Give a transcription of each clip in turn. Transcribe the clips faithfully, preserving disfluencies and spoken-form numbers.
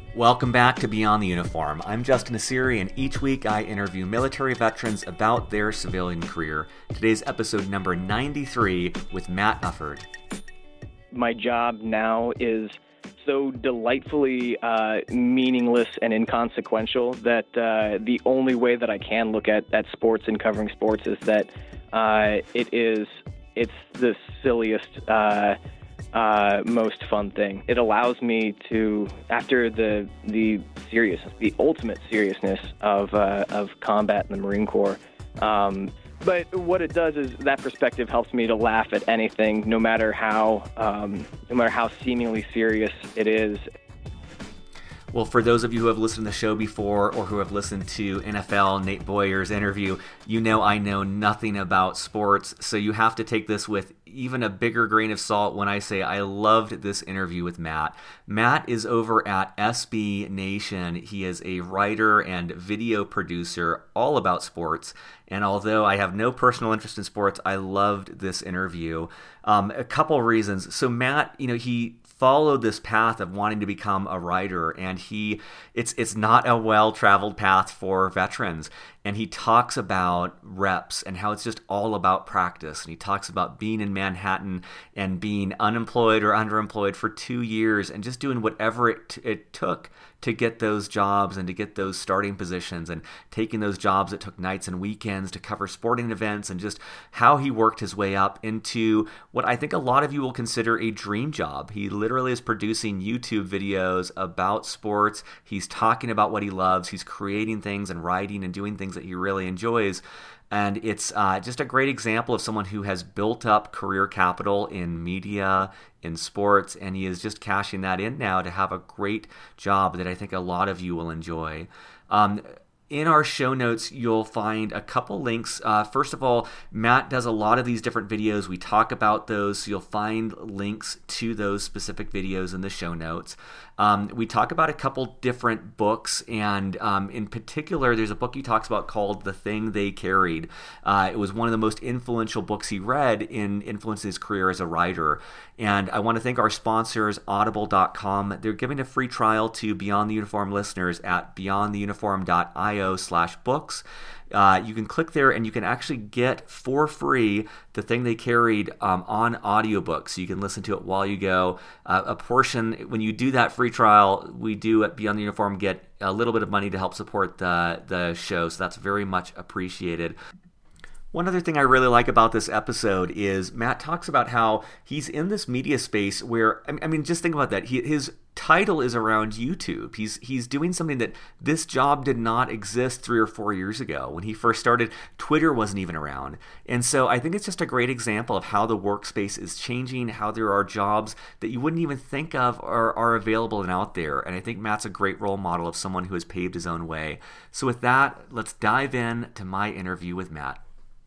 Welcome back to Beyond the Uniform. I'm Justin Asiri, and each week I interview military veterans about their civilian career. Today's episode number ninety-three with Matt Ufford. My job now is so delightfully uh, meaningless and inconsequential that uh, the only way that I can look at, at sports and covering sports is that uh, it is it's the silliest uh Uh, most fun thing. It allows me to, after the the seriousness, the ultimate seriousness of uh, of combat in the Marine Corps. Um, but what it does is that perspective helps me to laugh at anything, no matter how um, no matter how seemingly serious it is. Well, for those of you who have listened to the show before or who have listened to N F L Nate Boyer's interview, you know I know nothing about sports, so you have to take this with even a bigger grain of salt when I say I loved this interview with Matt. Matt is over at S B Nation. He is a writer and video producer all about sports, and although I have no personal interest in sports, I loved this interview. Um, a couple reasons. So Matt, you know, he followed this path of wanting to become a writer, and he it's it's not a well-traveled path for veterans. And he talks about reps and how it's just all about practice. And he talks about being in Manhattan and being unemployed or underemployed for two years and just doing whatever it, it took to get those jobs and to get those starting positions, and taking those jobs that took nights and weekends to cover sporting events, and just how he worked his way up into what I think a lot of you will consider a dream job. He literally is producing YouTube videos about sports. He's talking about what he loves. He's creating things and writing and doing things that he really enjoys. And it's uh, just a great example of someone who has built up career capital in media, in sports, and he is just cashing that in now to have a great job that I think a lot of you will enjoy. Um, In our show notes, you'll find a couple links. Uh, first of all, Matt does a lot of these different videos. We talk about those, so you'll find links to those specific videos in the show notes. Um, we talk about a couple different books, and um, in particular, there's a book he talks about called The Thing They Carried. Uh, it was one of the most influential books he read in influencing his career as a writer. And I want to thank our sponsors, audible dot com. They're giving a free trial to Beyond the Uniform listeners at beyond the uniform dot io slash books. Uh, you can click there and you can actually get for free The Thing They Carried um, on audiobook, so you can listen to it while you go. Uh, a portion, when you do that free trial, we do at Beyond the Uniform get a little bit of money to help support the, the show, so that's very much appreciated. One other thing I really like about this episode is Matt talks about how he's in this media space where, I mean, just think about that. He, his title is around YouTube. He's he's doing something that this job did not exist three or four years ago. When he first started, Twitter wasn't even around. And so I think it's just a great example of how the workspace is changing, how there are jobs that you wouldn't even think of are, are available and out there. And I think Matt's a great role model of someone who has paved his own way. So with that, let's dive in to my interview with Matt.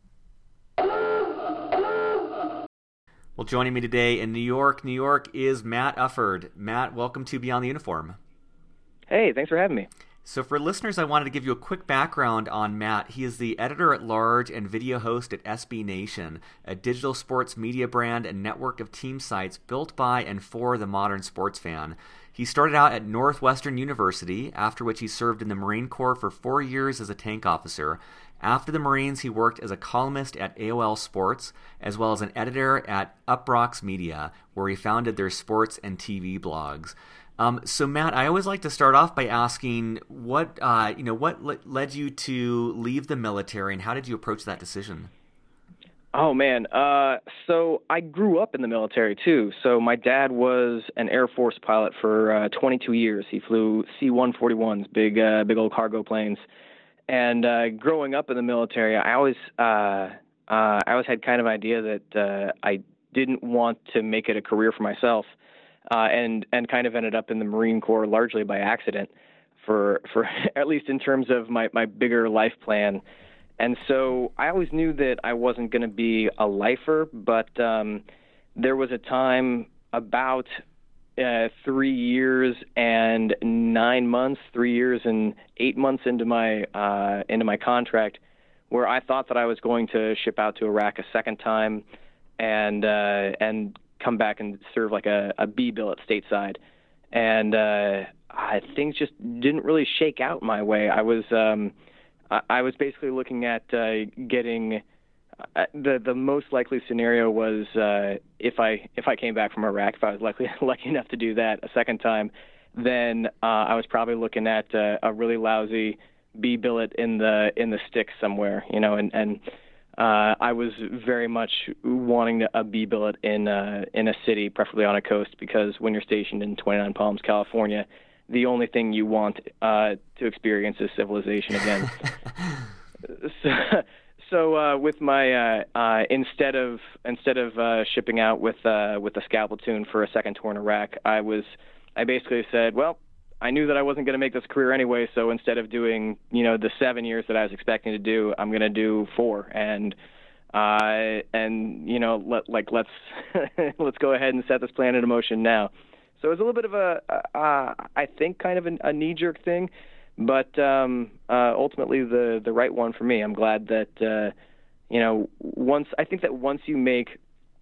Well, joining me today in New York, New York is Matt Ufford. Matt, welcome to Beyond the Uniform. Hey, thanks for having me. So for listeners, I wanted to give you a quick background on Matt. He is the editor-at-large and video host at S B Nation, a digital sports media brand and network of team sites built by and for the modern sports fan. He started out at Northwestern University, after which he served in the Marine Corps for four years as a tank officer. After the Marines, he worked as a columnist at A O L Sports, as well as an editor at Uproxx Media, where he founded their sports and T V blogs. Um, so, Matt, I always like to start off by asking what uh, you know what le- led you to leave the military, and how did you approach that decision? Oh, man. Uh, so I grew up in the military, too. So my dad was an Air Force pilot for uh, twenty-two years. He flew C one forty-ones, big, uh, big old cargo planes. And uh, growing up in the military, I always, uh, uh, I always had kind of idea that uh, I didn't want to make it a career for myself, uh, and and kind of ended up in the Marine Corps largely by accident, for for at least in terms of my, my bigger life plan. And so I always knew that I wasn't going to be a lifer, but um, there was a time about uh, three years and nine months, three years and eight months into my uh, into my contract, where I thought that I was going to ship out to Iraq a second time, and uh, and come back and serve like a, a B billet stateside. And uh, uh, things just didn't really shake out my way. I was um, I, I was basically looking at uh, getting uh, the the most likely scenario was uh, if I if I came back from Iraq, if I was lucky lucky enough to do that a second time, then uh, I was probably looking at uh, a really lousy B billet in the in the sticks somewhere, you know, and and uh, I was very much wanting to, a B billet in uh, in a city, preferably on a coast, because when you're stationed in twenty-nine Palms, California, the only thing you want uh, to experience is civilization again. so, so uh, with my uh, uh, instead of instead of uh, shipping out with uh, with the scout platoon for a second tour in Iraq, I was I basically said, well, I knew that I wasn't going to make this career anyway, so instead of doing, you know, the seven years that I was expecting to do, I'm going to do four, and uh, and you know, let, like let's let's go ahead and set this plan into motion now. So it was a little bit of a, uh, I think, kind of an, a knee-jerk thing, but um, uh, ultimately the the right one for me. I'm glad that uh, you know, once I think that once you make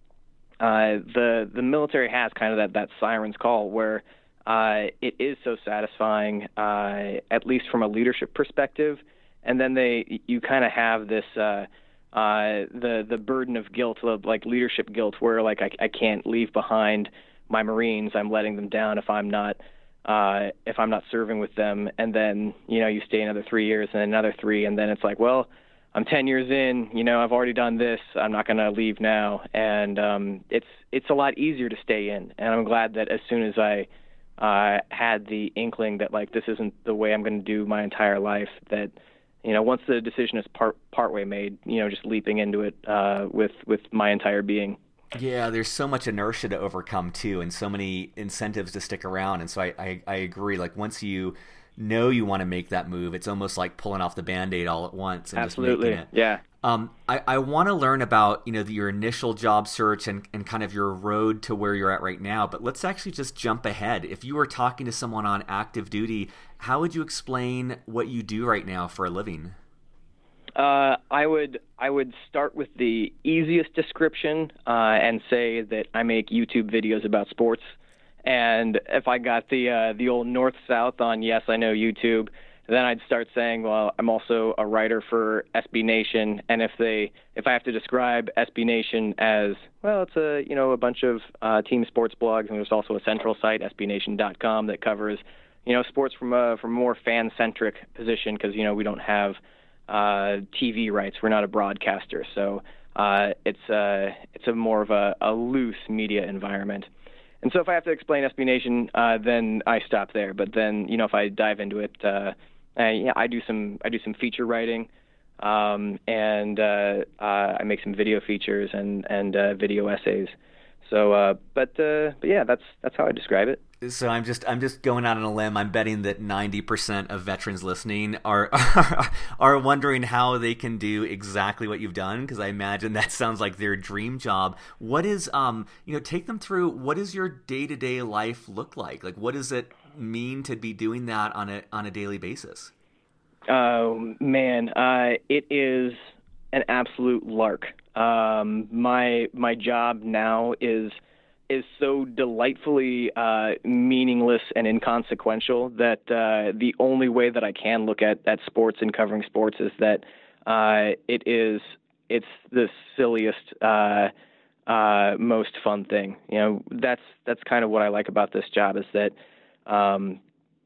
uh, the the military has kind of that that siren's call where Uh, it is so satisfying, uh, at least from a leadership perspective. And then they, you kind of have this, uh, uh, the the burden of guilt, of like leadership guilt, where like I, I can't leave behind my Marines. I'm letting them down if I'm not, uh, if I'm not serving with them. And then you know you stay another three years and another three, and then it's like, well, I'm ten years in. You know, I've already done this. I'm not going to leave now. And um, it's it's a lot easier to stay in. And I'm glad that as soon as I Uh, had the inkling that like this isn't the way I'm going to do my entire life, that you know once the decision is part partway made, you know just leaping into it uh, with with my entire being. Yeah, there's so much inertia to overcome too, and so many incentives to stick around. And so I I, I agree. Like once you know you want to make that move, it's almost like pulling off the Band-Aid all at once and Absolutely. just making it. Yeah. Um, I, I want to learn about, you know, the, your initial job search and, and kind of your road to where you're at right now, but let's actually just jump ahead. If you were talking to someone on active duty, how would you explain what you do right now for a living? Uh, I would I would start with the easiest description uh, and say that I make YouTube videos about sports. And if I got the uh, the old north-south on Yes, I Know YouTube, then I'd start saying, well, I'm also a writer for S B Nation, and if they if I have to describe S B Nation as, well, it's a you know a bunch of uh, team sports blogs, and there's also a central site, S B nation dot com, that covers you know sports from a from a more fan-centric position, because you know we don't have uh, T V rights, we're not a broadcaster, so uh, it's uh, it's a more of a, a loose media environment. And so if I have to explain S B Nation, uh, then I stop there. But then, you know, if I dive into it, uh, I, yeah, I do some I do some feature writing, um, and uh, uh, I make some video features and and uh, video essays. So, uh, but uh, but yeah, that's that's how I describe it. So I'm just I'm just going out on a limb. I'm betting that ninety percent of veterans listening are are, are wondering how they can do exactly what you've done, because I imagine that sounds like their dream job. What is um you know take them through, what does your day-to-day life look like? Like what does it mean to be doing that on a on a daily basis? Oh man, uh, it is an absolute lark. Um, my my job now is is so delightfully uh, meaningless and inconsequential that uh, the only way that I can look at, at sports and covering sports is that uh, it is it's the silliest, uh, uh, most fun thing. You know, that's that's kind of what I like about this job, is that um,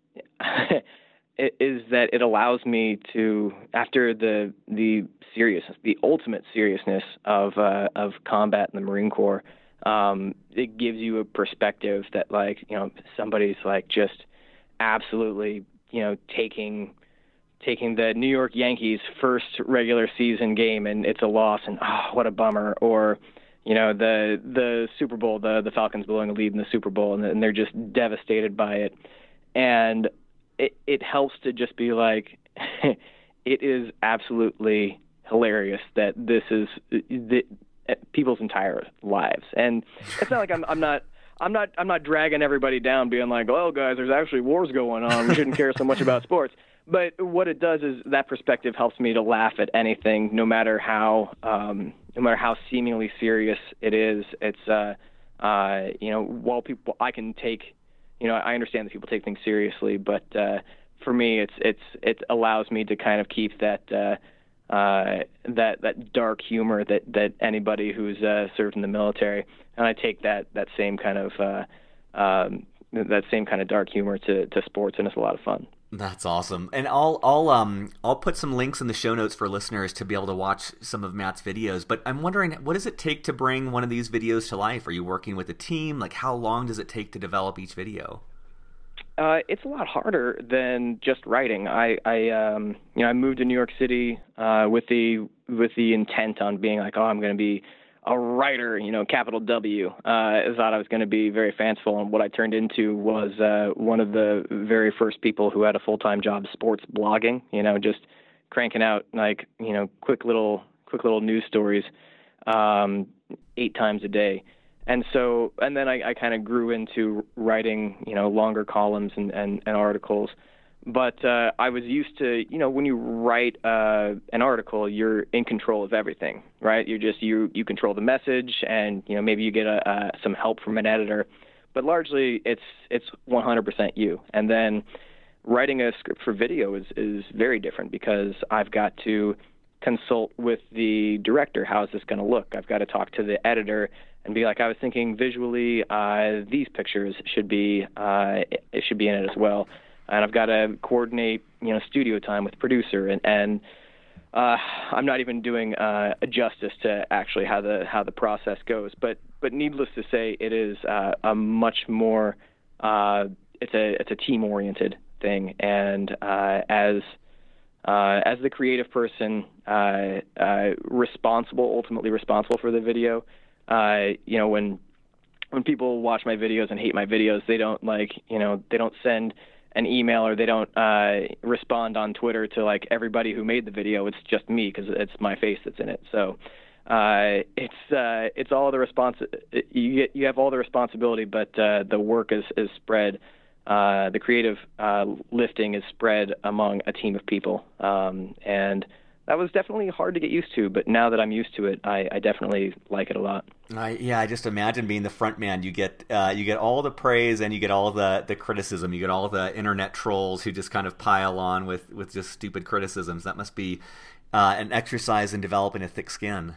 it is that it allows me to, after the the seriousness, the ultimate seriousness of uh, of combat in the Marine Corps. Um, it gives you a perspective that, like, you know, somebody's like just absolutely, you know, taking taking the New York Yankees' first regular season game and it's a loss, and oh, what a bummer. Or, you know, the the Super Bowl, the the Falcons blowing a lead in the Super Bowl, and, and they're just devastated by it. And it it helps to just be like, it is absolutely hilarious that this is the, people's entire lives. And it's not like I'm I'm not I'm not I'm not dragging everybody down being like, oh guys, there's actually wars going on, we shouldn't care so much about sports. But what it does is that perspective helps me to laugh at anything, no matter how um, no matter how seemingly serious it is. It's uh, uh, you know, while people I can take, you you know, I understand that people take things seriously, but uh, for me, it's it's it allows me to kind of keep that uh, uh, that that dark humor that, that anybody who's uh, served in the military, and I take that that same kind of uh, um, that same kind of dark humor to, to sports, and it's a lot of fun. That's awesome. And I'll I'll um I'll put some links in the show notes for listeners to be able to watch some of Matt's videos. But I'm wondering, what does it take to bring one of these videos to life? Are you working with a team? Like, how long does it take to develop each video? Uh, it's a lot harder than just writing. I, I, um, you know, I moved to New York City uh, with the with the intent on being like, oh, I'm going to be a writer, you know, capital W. Uh, I thought I was going to be very fanciful, and what I turned into was uh, one of the very first people who had a full-time job sports blogging. You know, just cranking out like you know quick little quick little news stories um, eight times a day. And so, and then I, I kind of grew into writing, you know, longer columns and, and, and articles. But uh, I was used to, you know, when you write uh, an article, you're in control of everything, right? You're just, you you control the message, and, you know, maybe you get a, uh, some help from an editor. But largely, it's it's one hundred percent you. And then writing a script for video is, is very different, because I've got to consult with the director. How is this going to look? I've got to talk to the editor and be like, I was thinking visually, uh, these pictures should be uh, it should be in it as well. And I've got to coordinate, you know, studio time with producer, and and uh, I'm not even doing uh, a justice to actually how the how the process goes. But but needless to say, it is uh, a much more uh, it's a it's a team oriented thing, and uh, as uh, as the creative person uh, uh, responsible, ultimately responsible for the video. Uh, you know, when when people watch my videos and hate my videos, they don't like, you know, they don't send an email, or they don't uh, respond on Twitter to like everybody who made the video. It's just me, because it's my face that's in it. So uh, it's uh, it's all the respons. You get you have all the responsibility, but uh, the work is is spread. Uh, the creative uh, lifting is spread among a team of people, um, and that was definitely hard to get used to, but now that I'm used to it, I, I definitely like it a lot. I, yeah, I just imagine being the front man. You get uh, you get all the praise, and you get all the, the criticism. You get all the internet trolls who just kind of pile on with, with just stupid criticisms. That must be uh, an exercise in developing a thick skin.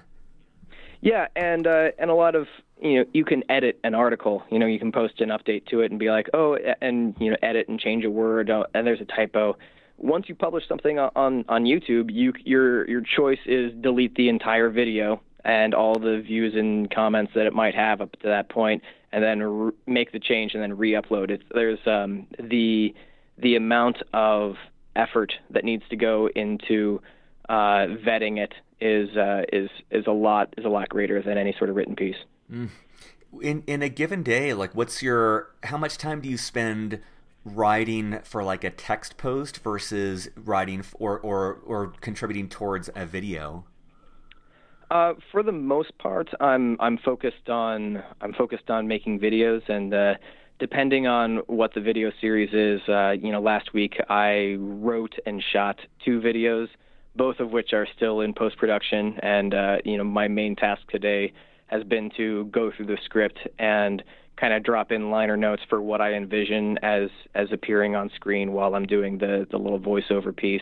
Yeah, and uh, and a lot of, you know, you can edit an article. You know, you can post an update to it and be like, oh, and, you know, edit and change a word, uh, and there's a typo. Once you publish something on, on YouTube, you, your your choice is delete the entire video and all the views and comments that it might have up to that point, and then re- make the change and then re-upload it. There's um, the the amount of effort that needs to go into uh, vetting it is uh, is is a lot is a lot greater than any sort of written piece. Mm. In in a given day, like, what's your how much time do you spend writing for like a text post versus writing or or or contributing towards a video? Uh, for the most part, I'm I'm focused on I'm focused on making videos, and uh, depending on what the video series is, uh, you know, last week I wrote and shot two videos, both of which are still in post production, and uh, you know, my main task today has been to go through the script and kind of drop in liner notes for what I envision as as appearing on screen while I'm doing the the little voiceover piece,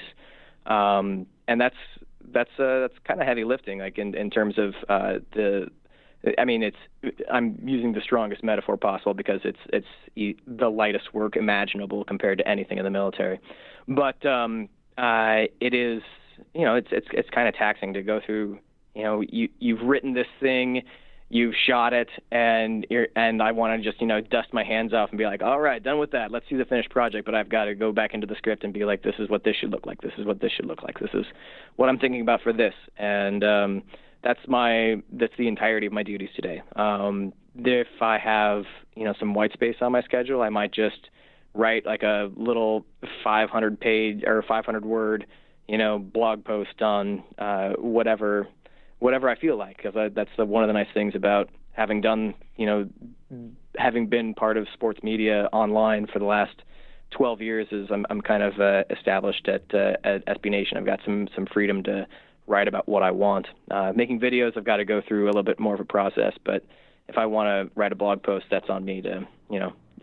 um, and that's that's uh, that's kind of heavy lifting. Like in in terms of uh, the, I mean, it's I'm using the strongest metaphor possible, because it's it's the lightest work imaginable compared to anything in the military, but um, uh, it is, you know, it's it's it's kind of taxing to go through. You know, you you've written this thing, you've shot it, and you're, and I want to just, you know, dust my hands off and be like, all right, done with that. Let's see the finished project. But I've got to go back into the script and be like, this is what this should look like. This is what this should look like. This is what I'm thinking about for this. And um, that's my that's the entirety of my duties today. Um, if I have, you know, some white space on my schedule, I might just write like a little five hundred page or five hundred word, you know, blog post on uh, whatever. whatever I feel like, because that's the, one of the nice things about having done, you know, having been part of sports media online for the last twelve years is I'm, I'm kind of uh, established at, uh, at S B Nation. I've got some, some freedom to write about what I want. Uh, making videos, I've got to go through a little bit more of a process, but if I want to write a blog post, that's on me to, you know,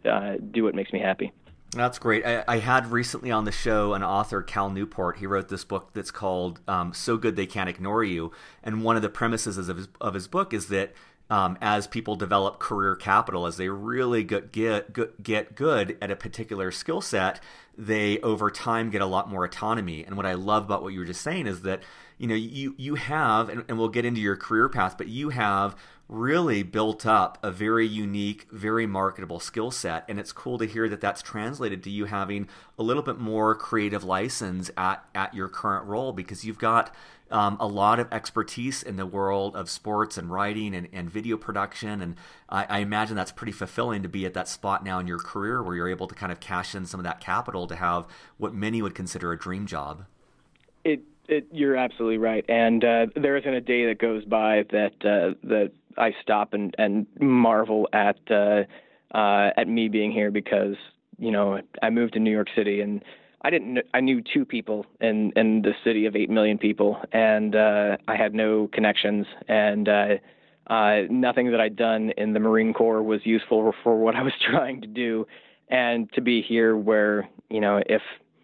uh, do what makes me happy. That's great. I, I had recently on the show an author, Cal Newport. He wrote this book that's called um, So Good They Can't Ignore You. And one of the premises of his, of his book is that um, as people develop career capital, as they really get, get, get good at a particular skill set, they over time get a lot more autonomy. And what I love about what you were just saying is that, you know, you, you have, and, and we'll get into your career path, but you have really built up a very unique, very marketable skill set. And it's cool to hear that that's translated to you having a little bit more creative license at, at your current role, because you've got um, a lot of expertise in the world of sports and writing and, and video production. And I, I imagine that's pretty fulfilling to be at that spot now in your career where you're able to kind of cash in some of that capital to have what many would consider a dream job. It It, you're absolutely right, and uh, there isn't a day that goes by that uh, that I stop and, and marvel at uh, uh, at me being here, because you know I moved to New York City and I didn't I knew two people in, in the city of eight million people, and uh, I had no connections, and uh, uh, nothing that I'd done in the Marine Corps was useful for what I was trying to do, and to be here where you know if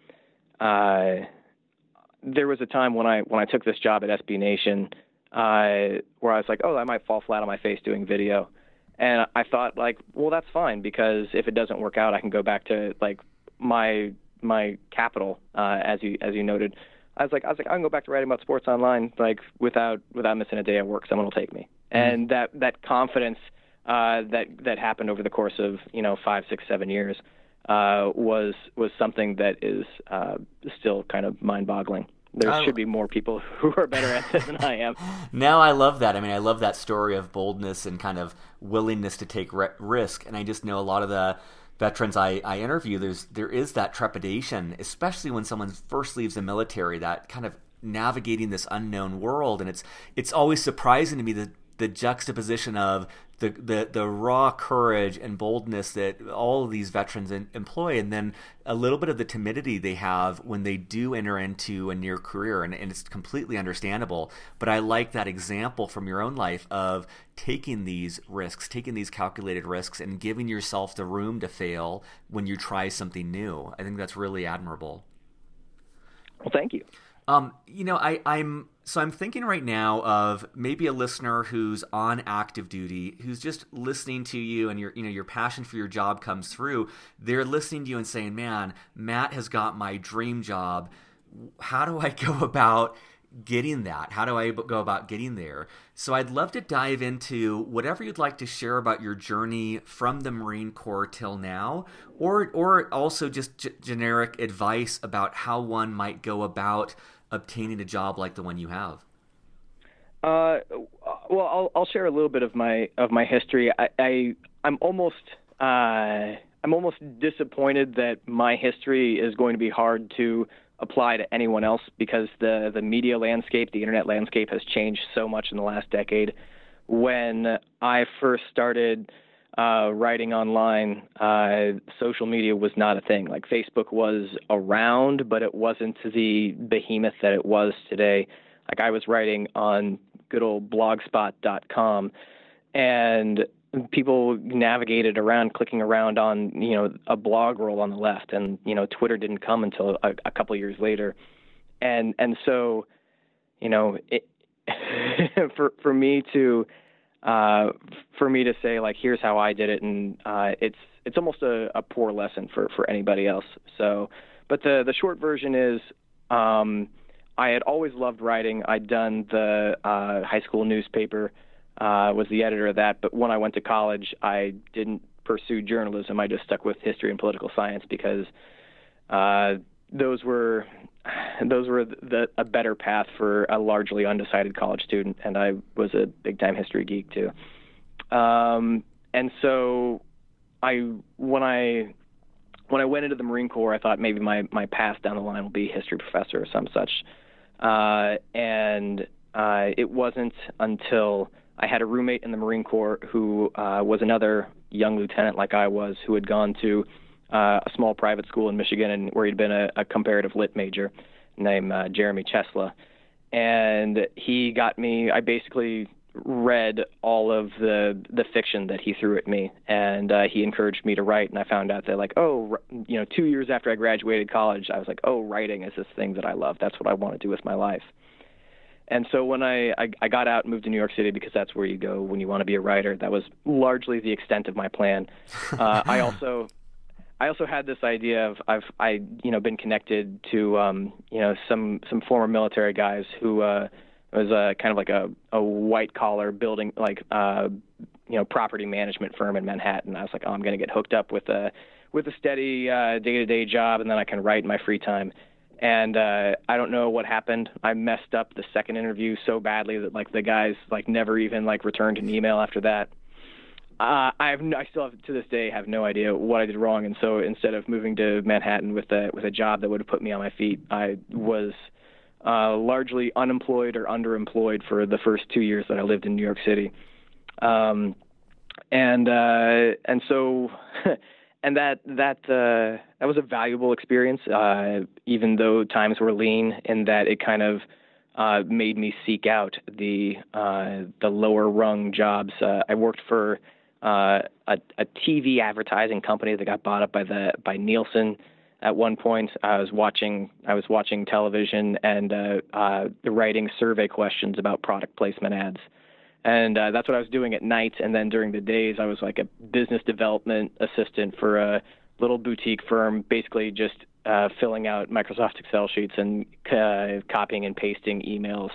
uh, there was a time when I when I took this job at S B Nation uh, where I was like, oh, I might fall flat on my face doing video. And I thought, like, well, that's fine, because if it doesn't work out, I can go back to, like, my my capital, uh, as you as you noted. I was like, I was like, I can go back to writing about sports online, like, without without missing a day of work. Someone will take me. Mm-hmm. And that that confidence uh, that that happened over the course of, you know, five, six, seven years uh, was was something that is uh, still kind of mind-boggling. There oh. should be more people who are better at it than I am. No, I love that. I mean, I love that story of boldness and kind of willingness to take re- risk. And I just know a lot of the veterans I, I interview, there's there is that trepidation, especially when someone first leaves the military, that kind of navigating this unknown world. And it's it's always surprising to me the the juxtaposition of the, the, the raw courage and boldness that all of these veterans in, employ, and then a little bit of the timidity they have when they do enter into a near career. And, and it's completely understandable. But I like that example from your own life of taking these risks, taking these calculated risks, and giving yourself the room to fail when you try something new. I think that's really admirable. Well, thank you. Um, you know, I, I'm so I'm thinking right now of maybe a listener who's on active duty, who's just listening to you, and your you know your passion for your job comes through. They're listening to you and saying, "Man, Matt has got my dream job. How do I go about getting that? How do I go about getting there?" So I'd love to dive into whatever you'd like to share about your journey from the Marine Corps till now, or or also just g- generic advice about how one might go about obtaining a job like the one you have. Uh, well, I'll I'll share a little bit of my of my history. I, I I'm almost uh, I'm almost disappointed that my history is going to be hard to apply to anyone else, because the the media landscape, the internet landscape, has changed so much in the last decade. When I first started uh, writing online, uh, social media was not a thing. Like, Facebook was around, but it wasn't the behemoth that it was today. Like, I was writing on good old blogspot dot com, and people navigated around, clicking around on, you know, a blog roll on the left, and, you know, Twitter didn't come until a, a couple years later. And, and so, you know, it, for, for me to, uh, for me to say, like, here's how I did it. And, uh, it's, it's almost a, a poor lesson for, for anybody else. So, but the, the short version is, um, I had always loved writing. I'd done the, uh, high school newspaper, Uh, was the editor of that. But when I went to college, I didn't pursue journalism. I just stuck with history and political science, because uh, those were those were the, a better path for a largely undecided college student, and I was a big-time history geek too. Um, and so, I when I when I went into the Marine Corps, I thought maybe my my path down the line will be history professor or some such, uh, and uh, it wasn't until I had a roommate in the Marine Corps who uh, was another young lieutenant like I was, who had gone to uh, a small private school in Michigan, and where he'd been a, a comparative lit major, named uh, Jeremy Chesla. And he got me, I basically read all of the the fiction that he threw at me, and uh, he encouraged me to write. And I found out that, like, oh, you know, two years after I graduated college, I was like, oh, writing is this thing that I love. That's what I want to do with my life. And so when I, I, I got out and moved to New York City, because that's where you go when you want to be a writer, that was largely the extent of my plan. Uh, I also I also had this idea of I've I you know been connected to um, you know some some former military guys who uh, was a kind of like a, a white collar building like uh, you know property management firm in Manhattan. I was like, oh, I'm going to get hooked up with a with a steady uh, day-to-day job, and then I can write in my free time. And uh, I don't know what happened. I messed up the second interview so badly that like the guys like never even like returned an email after that. Uh, I have no, I still have to this day have no idea what I did wrong. And so instead of moving to Manhattan with a with a job that would have put me on my feet, I was uh, largely unemployed or underemployed for the first two years that I lived in New York City. Um, and uh, and so. And that that uh, that was a valuable experience, uh, even though times were lean, in that it kind of uh, made me seek out the uh, the lower rung jobs. Uh, I worked for uh, a, a T V advertising company that got bought up by the by Nielsen. At one point, I was watching I was watching television and uh, uh, writing survey questions about product placement ads. And uh, that's what I was doing at night. And then during the days, I was like a business development assistant for a little boutique firm, basically just uh, filling out Microsoft Excel sheets and uh, copying and pasting emails.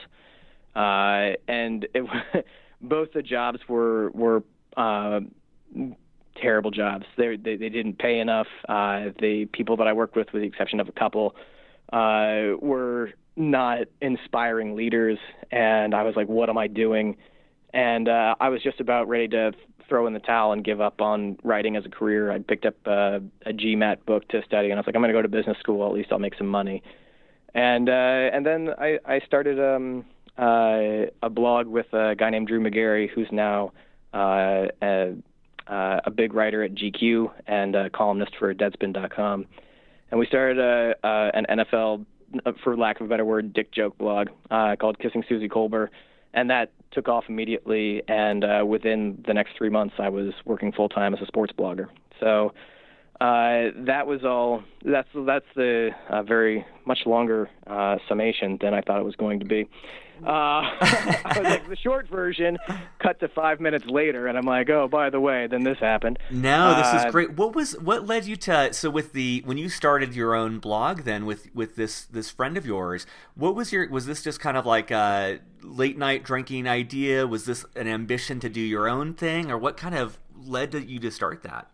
Uh, and it, both the jobs were were uh, terrible jobs. They, they they didn't pay enough. Uh, the people that I worked with, with the exception of a couple, uh, were not inspiring leaders. And I was like, what am I doing? And uh, I was just about ready to throw in the towel and give up on writing as a career. I picked up uh, a GMAT book to study, and I was like, I'm going to go to business school. At least I'll make some money. And uh, and then I, I started um, uh, a blog with a guy named Drew McGarry, who's now uh, a, uh, a big writer at G Q and a columnist for Deadspin dot com. And we started a, uh, an N F L, for lack of a better word, dick joke blog uh, called Kissing Susie Colbert. And that took off immediately, and uh, within the next three months, I was working full-time as a sports blogger. So uh, that was all. That's that's the uh, very much longer uh, summation than I thought it was going to be. Uh, I was like, the short version cut to five minutes later, and I'm like, oh, by the way, then this happened. No, this uh, is great. What was what led you to so with the when you started your own blog then with, with this this friend of yours? What was your was this just kind of like a late night drinking idea? Was this an ambition to do your own thing, or what kind of led to you to start that?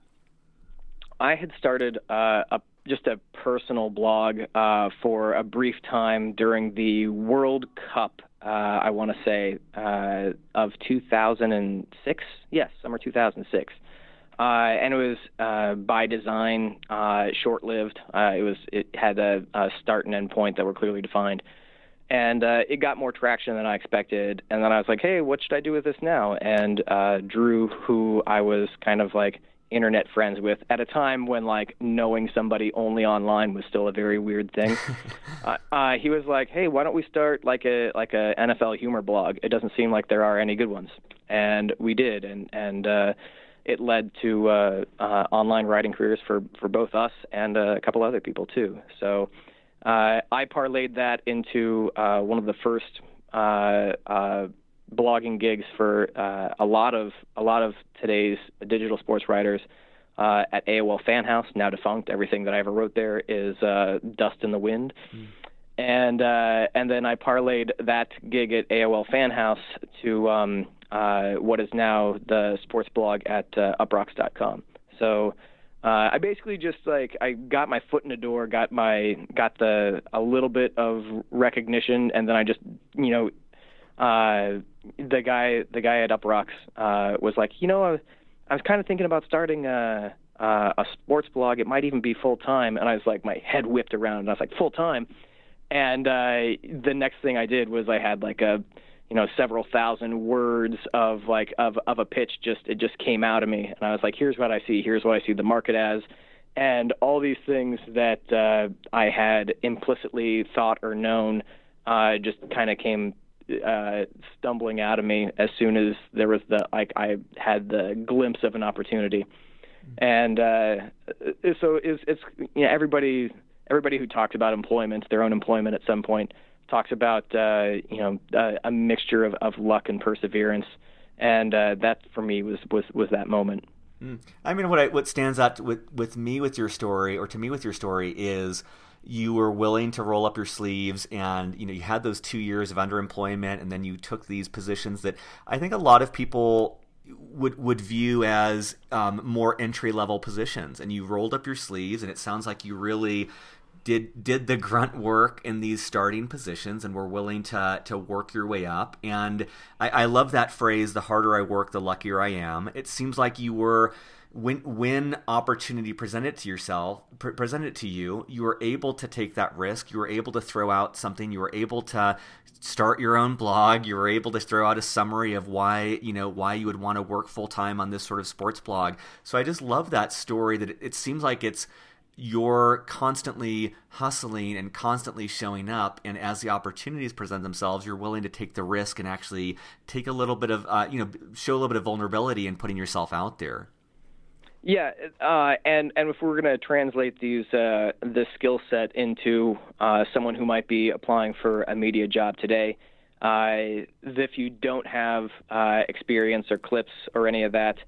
I had started uh, a just a personal blog uh, for a brief time during the World Cup. Uh, I want to say uh, of two thousand six. Yes, summer two thousand six. Uh, and it was uh, by design, uh, short-lived. Uh, it was it had a, a start and end point that were clearly defined, and uh, it got more traction than I expected. And then I was like, "Hey, what should I do with this now?" And uh, Drew, who I was kind of like internet friends with at a time when like knowing somebody only online was still a very weird thing. uh, uh, he was like, "Hey, why don't we start like a like a N F L humor blog? It doesn't seem like there are any good ones." And we did, and and uh, it led to uh, uh, online writing careers for for both us and uh, a couple other people too. So uh, I parlayed that into uh, one of the first uh, uh, blogging gigs for uh, a lot of a lot of today's digital sports writers uh, at A O L Fan House, now defunct. Everything that I ever wrote there is uh, dust in the wind. Mm. And uh, and then I parlayed that gig at A O L Fan House to um, uh, what is now the sports blog at uh, uprocks dot com. So uh, I basically just like I got my foot in the door, got my got the a little bit of recognition, and then I just you know. Uh, the guy, the guy at Uprocks, uh, was like, you know, I was, I was kind of thinking about starting a, a, a sports blog. It might even be full time. And I was like, my head whipped around, and I was like, full time. And uh, the next thing I did was I had like a, you know, several thousand words of like of of a pitch. Just it just came out of me, and I was like, here's what I see. Here's what I see the market as. And all these things that uh, I had implicitly thought or known uh, just kind of came uh, stumbling out of me as soon as there was the like I had the glimpse of an opportunity. And uh, so it's, it's you know everybody everybody who talks about employment, their own employment at some point, talks about uh, you know a, a mixture of, of luck and perseverance, and uh, that for me was was, was that moment. Mm. I mean, what I, what stands out with with me with your story, or to me with your story, is you were willing to roll up your sleeves, and you know you had those two years of underemployment, and then you took these positions that I think a lot of people would would view as um, more entry level positions, and you rolled up your sleeves, and it sounds like you really did did the grunt work in these starting positions, and were willing to to work your way up. And I, I love that phrase: "The harder I work, the luckier I am." It seems like you were. When when opportunity presented to yourself, pre- presented to you, you were able to take that risk. You were able to throw out something. You were able to start your own blog. You were able to throw out a summary of why you know why you would want to work full time on this sort of sports blog. So I just love that story. That it, it seems like it's you're constantly hustling and constantly showing up, and as the opportunities present themselves, you're willing to take the risk and actually take a little bit of uh, you know show a little bit of vulnerability in putting yourself out there. Yeah, uh, and and if we're going to translate these uh, this skill set into uh, someone who might be applying for a media job today, uh, if you don't have uh, experience or clips or any of that,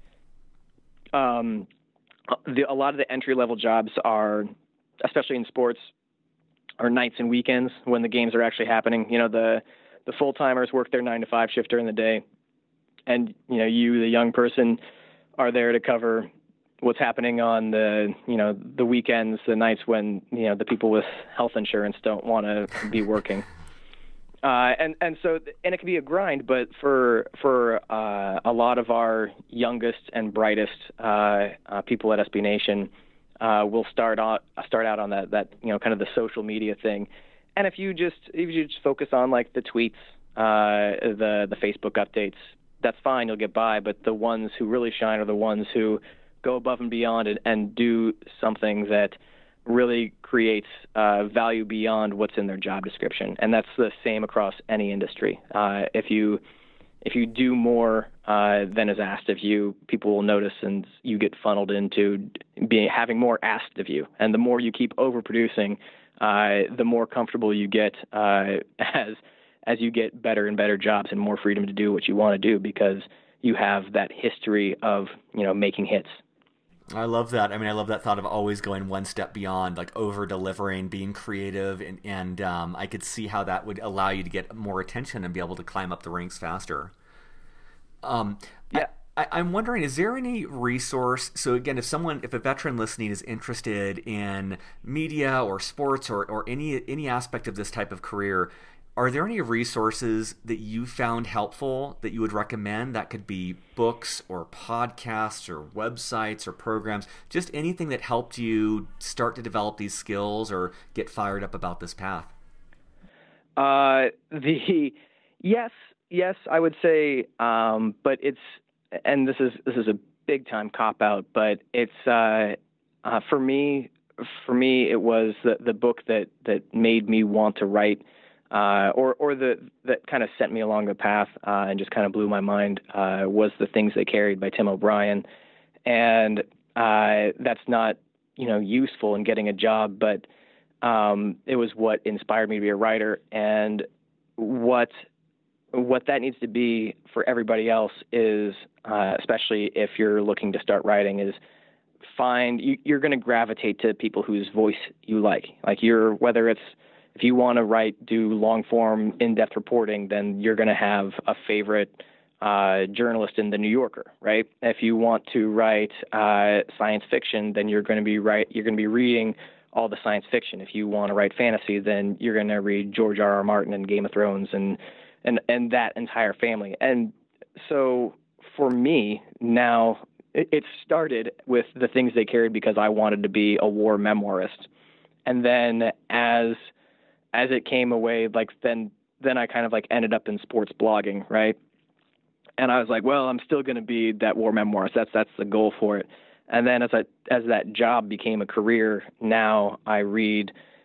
um, the, a lot of the entry level jobs are, especially in sports, are nights and weekends when the games are actually happening. You know, the the full timers work their nine to five shift during the day, and you know you, the young person, are there to cover what's happening on the, you know, the weekends, the nights when, you know, the people with health insurance don't want to be working. Uh, and, and so, and it can be a grind, but for, for uh, a lot of our youngest and brightest uh, uh, people at S B Nation, uh, we'll start out, start out on that, that, you know, kind of the social media thing. And if you just, if you just focus on like the tweets, uh, the, the Facebook updates, that's fine. You'll get by. But the ones who really shine are the ones who go above and beyond and, and do something that really creates uh, value beyond what's in their job description. And that's the same across any industry. Uh, if you if you do more uh, than is asked of you, people will notice, and you get funneled into being having more asked of you. And the more you keep overproducing, uh, the more comfortable you get uh, as as you get better and better jobs and more freedom to do what you want to do, because you have that history of, you know, making hits. I love that. I mean, I love that thought of always going one step beyond, like over delivering, being creative, and, and um, I could see how that would allow you to get more attention and be able to climb up the ranks faster. Um, yeah. I, I, I'm wondering, is there any resource? So again, if someone, if a veteran listening is interested in media or sports or, or any any aspect of this type of career, are there any resources that you found helpful that you would recommend? That could be books or podcasts or websites or programs, just anything that helped you start to develop these skills or get fired up about this path. Uh, the yes, yes, I would say, um, but it's, and this is this is a big time cop out, but it's uh, uh, for me. For me, it was the the book that that made me want to write. Uh, or, or the that kind of sent me along the path uh, and just kind of blew my mind uh, was The Things They Carried by Tim O'Brien, and uh, that's not you know useful in getting a job, but um, it was what inspired me to be a writer, and what what that needs to be for everybody else is, uh, especially if you're looking to start writing, is find you, you're going to gravitate to people whose voice you like, like you're whether it's if you want to write, do long-form, in-depth reporting, then you're going to have a favorite uh, journalist in The New Yorker, right? If you want to write uh, science fiction, then you're going to be write, you're going to be reading all the science fiction. If you want to write fantasy, then you're going to read George R. R. Martin and Game of Thrones and and and that entire family. And so for me now, it, it started with The Things They Carried because I wanted to be a war memoirist, and then as As it came away, like then, then I kind of like ended up in sports blogging, right? And I was like, well, I'm still going to be that war memoirist. That's that's the goal for it. And then as I as that job became a career, now I read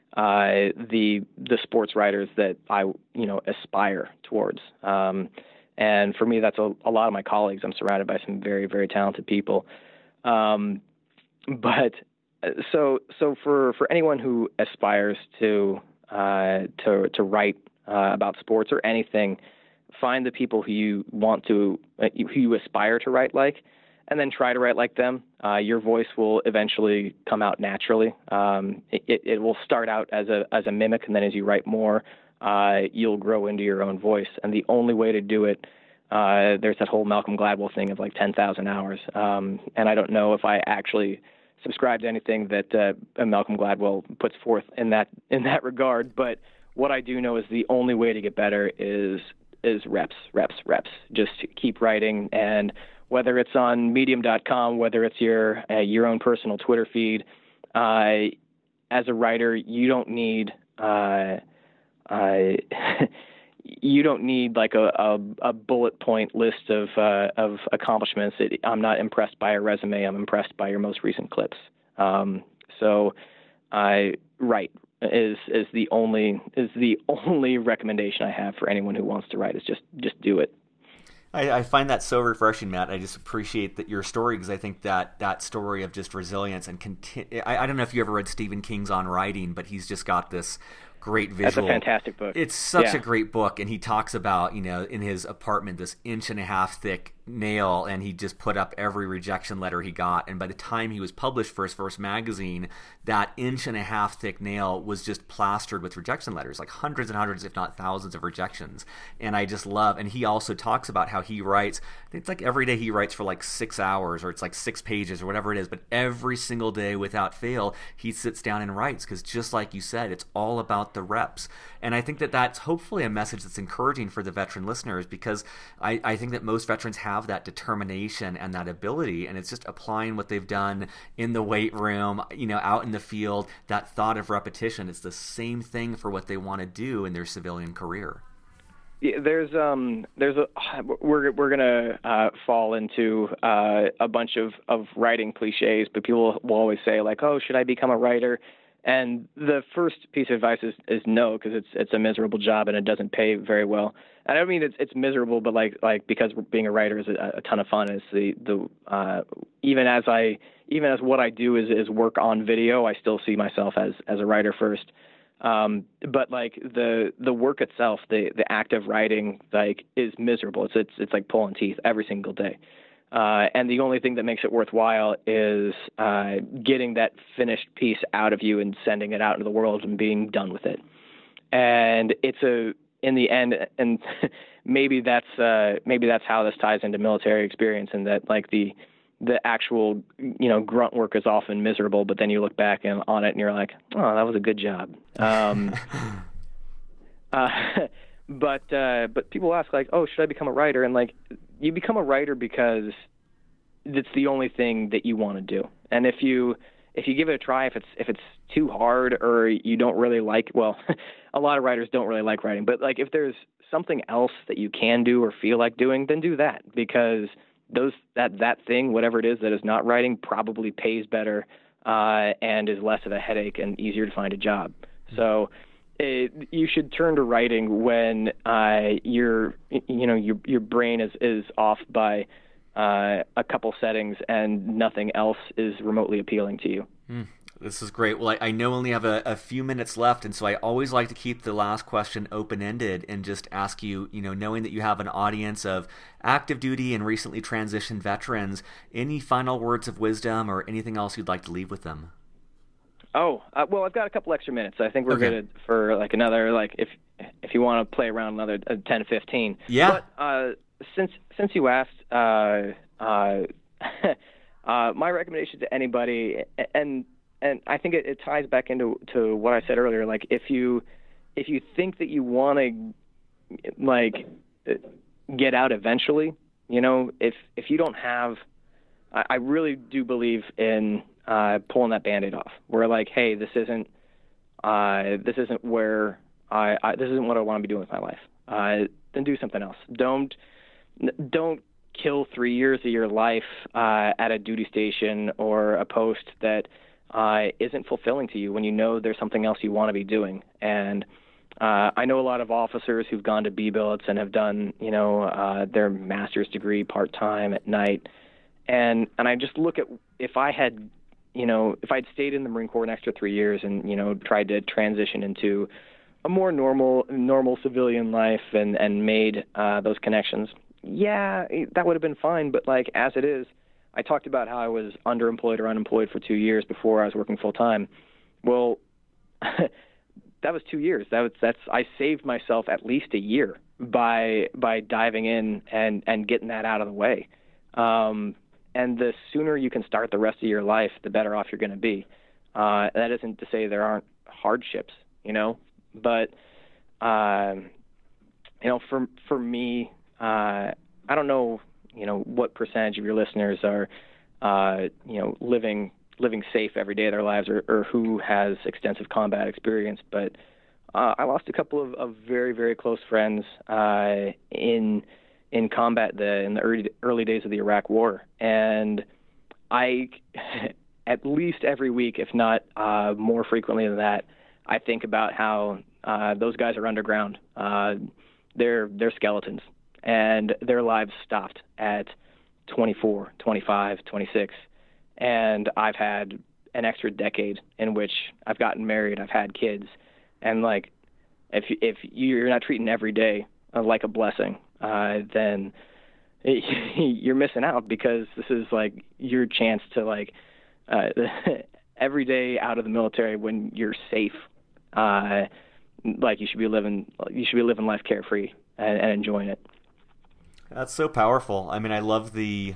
uh, the the sports writers that I you know aspire towards. Um, and for me, that's a, a lot of my colleagues. I'm surrounded by some very very talented people. Um, but so so for, for anyone who aspires to uh, to to write uh, about sports or anything, find the people who you want to uh, who you aspire to write like, and then try to write like them. Uh, your voice will eventually come out naturally. Um, it, it will start out as a as a mimic, and then as you write more, uh, you'll grow into your own voice. And the only way to do it, uh, there's that whole Malcolm Gladwell thing of like ten thousand hours. Um, and I don't know if I actually subscribe to anything that uh, Malcolm Gladwell puts forth in that in that regard. But what I do know is the only way to get better is is reps, reps, reps. Just keep writing, and whether it's on medium dot com, whether it's your uh, your own personal Twitter feed, uh, as a writer, you don't need uh, uh, you don't need like a, a, a bullet point list of uh, of accomplishments. It, I'm not impressed by a resume. I'm impressed by your most recent clips. Um, so, I write is is the only is the only recommendation I have for anyone who wants to write is just just do it. I, I find that so refreshing, Matt. I just appreciate that your story, because I think that that story of just resilience and conti- I, I don't know if you ever read Stephen King's On Writing, but he's just got this great visual. That's a fantastic book. It's such yeah. a great book, and he talks about, you know, in his apartment, this inch and a half thick nail, and he just put up every rejection letter he got. And by the time he was published for his first magazine, that inch and a half thick nail was just plastered with rejection letters, like hundreds and hundreds, if not thousands of rejections. And I just love, and he also talks about how he writes, it's like every day he writes for like six hours, or it's like six pages or whatever it is, but every single day without fail, he sits down and writes, because just like you said, it's all about the reps. And I think that that's hopefully a message that's encouraging for the veteran listeners, because I, I think that most veterans have that determination and that ability, and it's just applying what they've done in the weight room, you know, out in the field, that thought of repetition. It's the same thing for what they want to do in their civilian career. Yeah, there's um there's a we're we're gonna uh, fall into uh, a bunch of, of writing cliches, but people will always say like, oh, should I become a writer? And the first piece of advice is, is no, because it's it's a miserable job and it doesn't pay very well. And I don't mean it's it's miserable, but like like because being a writer is a, a ton of fun. It's the the uh, even as I even as what I do is is work on video, I still see myself as as a writer first. Um, but like the the work itself, the the act of writing, like is miserable. It's it's it's like pulling teeth every single day. Uh, and the only thing that makes it worthwhile is uh, getting that finished piece out of you and sending it out into the world and being done with it. And it's a, in the end, and maybe that's uh, maybe that's how this ties into military experience, and that like the the actual you know grunt work is often miserable, but then you look back and on it and you're like, oh, that was a good job. Um, uh, but uh, but people ask like, oh, should I become a writer? And like, you become a writer because it's the only thing that you want to do. And if you if you give it a try, if it's if it's too hard or you don't really like, well, a lot of writers don't really like writing, but like if there's something else that you can do or feel like doing, then do that, because those that that thing, whatever it is that is not writing, probably pays better uh, and is less of a headache and easier to find a job. So It, you should turn to writing when uh, your you know your your brain is, is off by uh, a couple settings and nothing else is remotely appealing to you. Mm, this is great. Well, I, I know we only have a, a few minutes left, and so I always like to keep the last question open-ended and just ask you, you know, knowing that you have an audience of active duty and recently transitioned veterans, any final words of wisdom or anything else you'd like to leave with them? Oh, uh, well, I've got a couple extra minutes. I think we're Okay. good for like another, like if if you want to play around another uh, ten to fifteen. Yeah. But uh, since since you asked, uh, uh, uh, my recommendation to anybody, and and I think it, it ties back into to what I said earlier. Like if you if you think that you want to like get out eventually, you know, if if you don't have, I, I really do believe in Uh, pulling that Band-Aid off. We're like, hey, this isn't, uh, this isn't where I, I, this isn't what I want to be doing with my life. Uh, then do something else. Don't, don't kill three years of your life uh, at a duty station or a post that uh, isn't fulfilling to you when you know there's something else you want to be doing. And uh, I know a lot of officers who've gone to B-billets and have done, you know, uh, their master's degree part-time at night. And and I just look at, if I had, you know, if I'd stayed in the Marine Corps an extra three years and, you know, tried to transition into a more normal normal civilian life and, and made uh, those connections, yeah, that would have been fine. But, like, as it is, I talked about how I was underemployed or unemployed for two years before I was working full-time. Well, that was two years. That was, that's I saved myself at least a year by by diving in and, and getting that out of the way. Um, and the sooner you can start the rest of your life, the better off you're going to be. Uh, that isn't to say there aren't hardships, you know, but, uh, you know, for, for me, uh, I don't know, you know, what percentage of your listeners are, uh, you know, living living safe every day of their lives, or, or who has extensive combat experience. But uh, I lost a couple of, of very, very close friends uh, in in combat the, in the early, early days of the Iraq War. And I, at least every week, if not uh, more frequently than that, I think about how uh, those guys are underground. Uh, they're, they're skeletons. And their lives stopped at twenty-four, twenty-five, twenty-six. And I've had an extra decade in which I've gotten married, I've had kids. And, like, if if you're not treating every day like a blessing, uh, then you're missing out, because this is, like, your chance to, like, uh, every day out of the military when you're safe, uh, like, you should be living, you should be living life carefree and, and enjoying it. That's so powerful. I mean, I love the,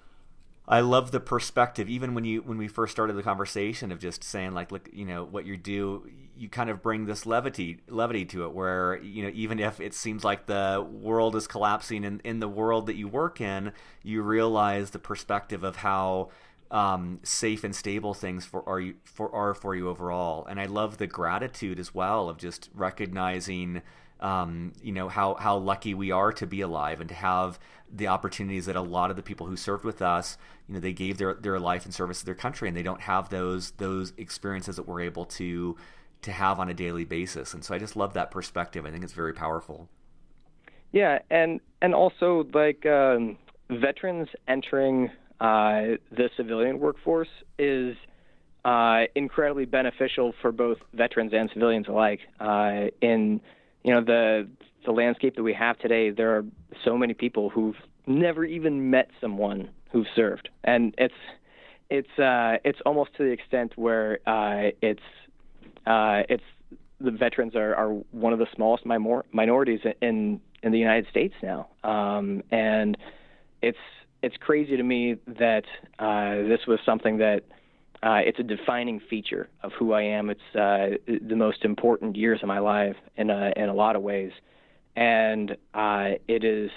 I love the perspective. Even when you when we first started the conversation of just saying, like, look, you know, what you do, you kind of bring this levity levity to it, where, you know, even if it seems like the world is collapsing in, in the world that you work in, you realize the perspective of how um, safe and stable things for are you for are for you overall. And I love the gratitude as well of just recognizing, Um, you know, how, how lucky we are to be alive and to have the opportunities that a lot of the people who served with us, you know, they gave their, their life in service to their country, and they don't have those those experiences that we're able to to have on a daily basis. And so I just love that perspective. I think it's very powerful. Yeah, and and also, like, um, veterans entering uh, the civilian workforce is uh, incredibly beneficial for both veterans and civilians alike. Uh, in You know, the the landscape that we have today, there are so many people who've never even met someone who've served, and it's it's uh, it's almost to the extent where uh, it's uh, it's the veterans are, are one of the smallest minor- minorities in in the United States now, um, and it's it's crazy to me that uh, this was something that. Uh, it's a defining feature of who I am. It's uh, the most important years of my life in a, in a lot of ways, and uh, it is.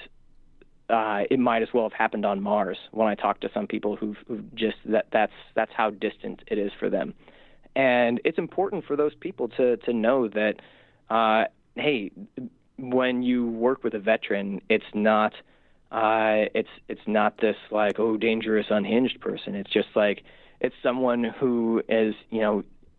Uh, it might as well have happened on Mars. When I talk to some people who've, who've just that that's that's how distant it is for them, and it's important for those people to to know that. Uh, hey, when you work with a veteran, it's not. Uh, it's it's not this, like, oh, dangerous, unhinged person. It's just like. It's someone who is, you know,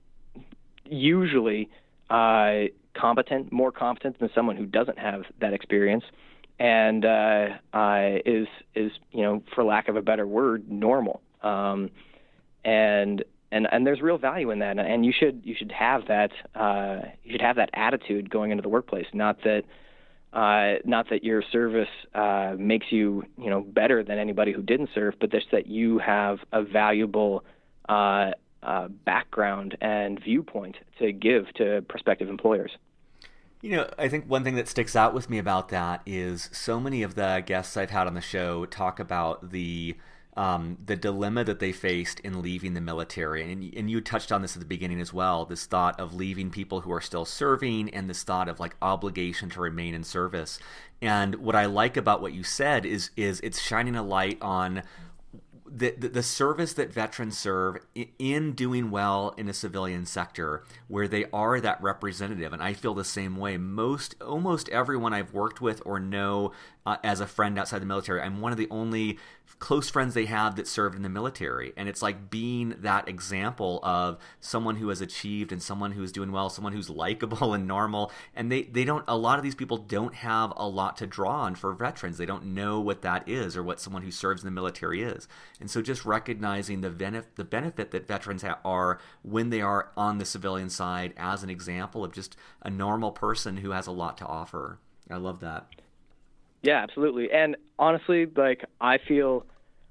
usually uh, competent, more competent than someone who doesn't have that experience, and uh, uh, is is you know, for lack of a better word, normal. Um, and and and there's real value in that, and you should you should have that uh, you should have that attitude going into the workplace. Not that. Uh, not that your service uh, makes you, you know, better than anybody who didn't serve, but just that you have a valuable uh, uh, background and viewpoint to give to prospective employers. You know, I think one thing that sticks out with me about that is so many of the guests I've had on the show talk about the um, the dilemma that they faced in leaving the military. And, and you touched on this at the beginning as well, this thought of leaving people who are still serving and this thought of, like, obligation to remain in service. And what I like about what you said is is it's shining a light on the, the, the service that veterans serve in doing well in a civilian sector where they are that representative. And I feel the same way. Most, almost everyone I've worked with or know uh, as a friend outside the military, I'm one of the only close friends they have that served in the military. And it's like being that example of someone who has achieved and someone who's doing well, someone who's likable and normal. And they, they don't, a lot of these people don't have a lot to draw on for veterans. They don't know what that is or what someone who serves in the military is. And so just recognizing the benefit, the benefit that veterans ha- are when they are on the civilian side as an example of just a normal person who has a lot to offer. I love that. Yeah, absolutely. And honestly, like I feel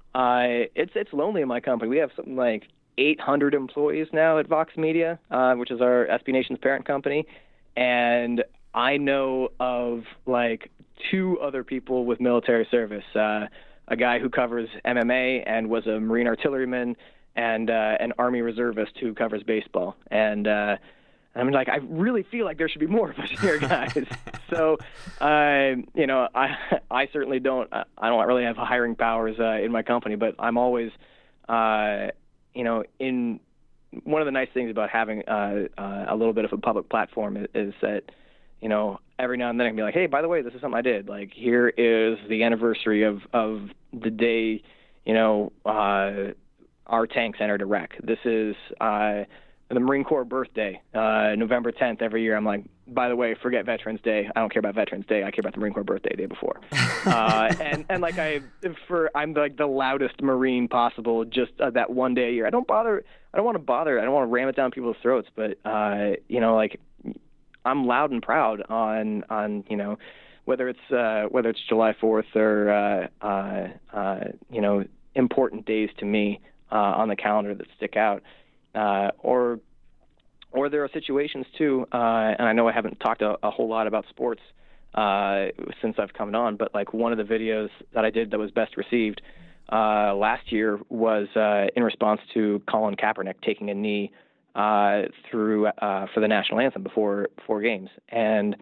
uh, it's it's lonely in my company. We have something like eight hundred employees now at Vox Media, uh, which is our S B Nation's parent company. And I know of like two other people with military service, uh, a guy who covers M M A and was a Marine artilleryman, and uh, an Army reservist who covers baseball. And uh, I'm like, I really feel like there should be more of us here, guys. So, uh, you know, I I certainly don't I don't really have hiring powers uh, in my company, but I'm always, uh, you know, in one of the nice things about having uh, uh, a little bit of a public platform is, is that, you know, every now and then I can be like, hey, by the way, this is something I did. Like, here is the anniversary of, of the day, you know, uh, our tanks entered Iraq. This is uh, the Marine Corps birthday, uh, November tenth every year. I'm like, by the way, forget Veterans Day. I don't care about Veterans Day. I care about the Marine Corps birthday the day before. uh, and, and like I, for, I'm like the loudest Marine possible just uh, that one day a year. I don't bother, I don't want to bother. I don't want to ram it down people's throats, but, uh, you know, like I'm loud and proud on, on, you know, whether it's, uh, whether it's July fourth or, uh, uh, uh, you know, important days to me, uh, on the calendar that stick out. Uh, or, or there are situations too, uh, and I know I haven't talked a, a whole lot about sports uh, since I've come on, but like one of the videos that I did that was best received uh, last year was uh, in response to Colin Kaepernick taking a knee uh, through uh, for the national anthem before before games, and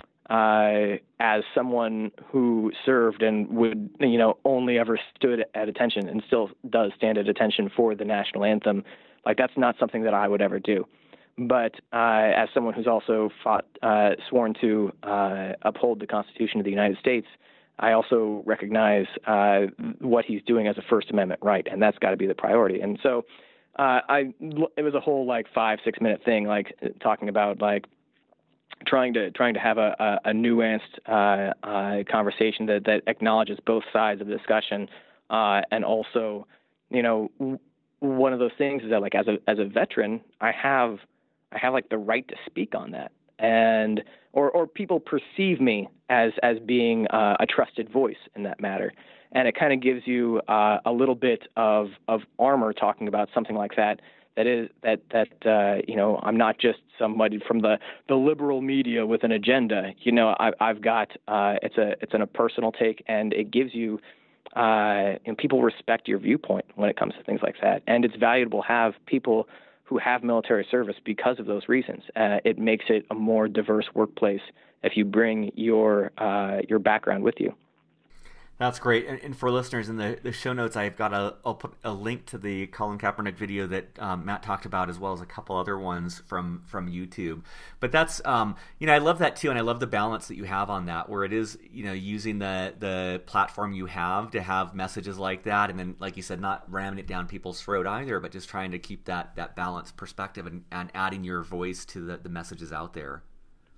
uh, as someone who served and would you know only ever stood at attention and still does stand at attention for the national anthem. Like, that's not something that I would ever do. But uh, as someone who's also fought, uh, sworn to uh, uphold the Constitution of the United States, I also recognize uh, what he's doing as a First Amendment right, and that's got to be the priority. And so uh, I, it was a whole, like, five, six-minute thing, like, talking about, like, trying to trying to have a, a, a nuanced uh, uh, conversation that, that acknowledges both sides of the discussion, uh, and also, you know, one of those things is that, like, as a as a veteran, I have I have like the right to speak on that, and or or people perceive me as as being uh, a trusted voice in that matter, and it kind of gives you uh, a little bit of of armor talking about something like that. That is that that uh, you know I'm not just somebody from the, the liberal media with an agenda. You know I, I've got uh, it's a it's an, a personal take, and it gives you. Uh, and people respect your viewpoint when it comes to things like that. And it's valuable to have people who have military service because of those reasons. Uh, it makes it a more diverse workplace if you bring your uh, your background with you. That's great. And, and for listeners, in the, the show notes, I've got a, I'll put a link to the Colin Kaepernick video that um, Matt talked about, as well as a couple other ones from, from YouTube. But that's, um, you know, I love that too. And I love the balance that you have on that, where it is, you know, using the, the platform you have to have messages like that. And then, like you said, not ramming it down people's throat either, but just trying to keep that, that balanced perspective and, and adding your voice to the, the messages out there.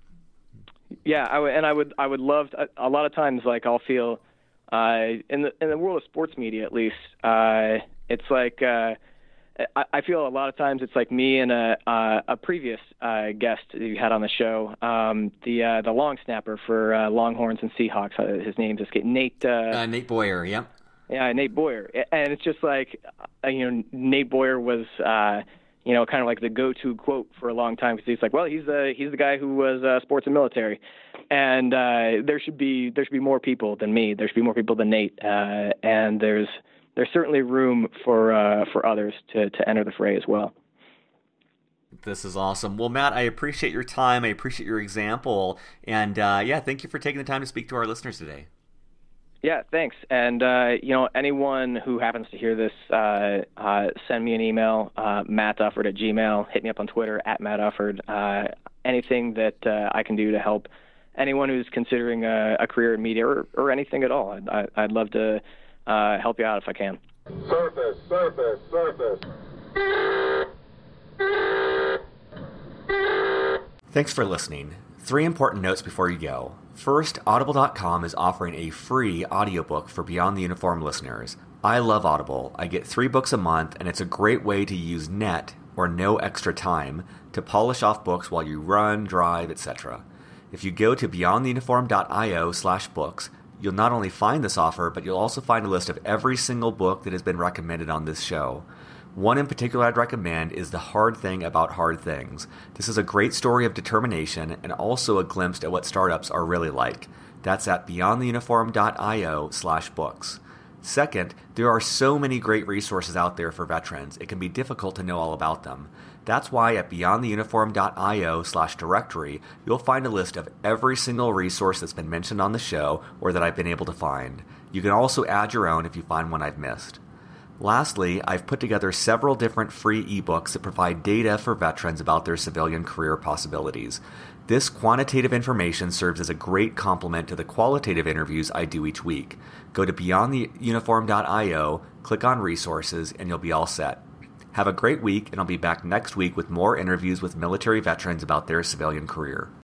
Yeah. I w- and I would, I would love to, a lot of times, like I'll feel, Uh, in the in the world of sports media, at least, uh, it's like uh, I, I feel a lot of times it's like me and a uh, a previous uh, guest that you had on the show, um, the uh, the long snapper for uh, Longhorns and Seahawks. Uh, his name's escaped. Nate. Uh, uh, Nate Boyer. Yep. Yeah, Nate Boyer, and it's just like uh, you know Nate Boyer was. Uh, You know, kind of like the go-to quote for a long time, because he's like, well, he's the he's the guy who was uh, sports and military, and uh, there should be there should be more people than me. There should be more people than Nate, uh, and there's there's certainly room for uh, for others to to enter the fray as well. This is awesome. Well, Matt, I appreciate your time. I appreciate your example, and uh, yeah, thank you for taking the time to speak to our listeners today. Yeah, thanks. And, uh, you know, anyone who happens to hear this, uh, uh, send me an email, uh, Matt Ufford at Gmail. Hit me up on Twitter, at Matt Ufford. Uh, anything that uh, I can do to help anyone who's considering a, a career in media or, or anything at all. I'd, I'd love to uh, help you out if I can. Surface, surface, surface. Thanks for listening. Three important notes before you go. First, Audible dot com is offering a free audiobook for Beyond the Uniform listeners. I love Audible. I get three books a month, and it's a great way to use net, or no extra time, to polish off books while you run, drive, et cetera. If you go to beyond the uniform dot io slash books, you'll not only find this offer, but you'll also find a list of every single book that has been recommended on this show. One in particular I'd recommend is The Hard Thing About Hard Things. This is a great story of determination and also a glimpse at what startups are really like. That's at beyond the uniform dot io slash books. Second, there are so many great resources out there for veterans, it can be difficult to know all about them. That's why at beyond the uniform dot io slash directory, you'll find a list of every single resource that's been mentioned on the show or that I've been able to find. You can also add your own if you find one I've missed. Lastly, I've put together several different free ebooks that provide data for veterans about their civilian career possibilities. This quantitative information serves as a great complement to the qualitative interviews I do each week. Go to beyond the uniform dot io, click on resources, and you'll be all set. Have a great week, and I'll be back next week with more interviews with military veterans about their civilian career.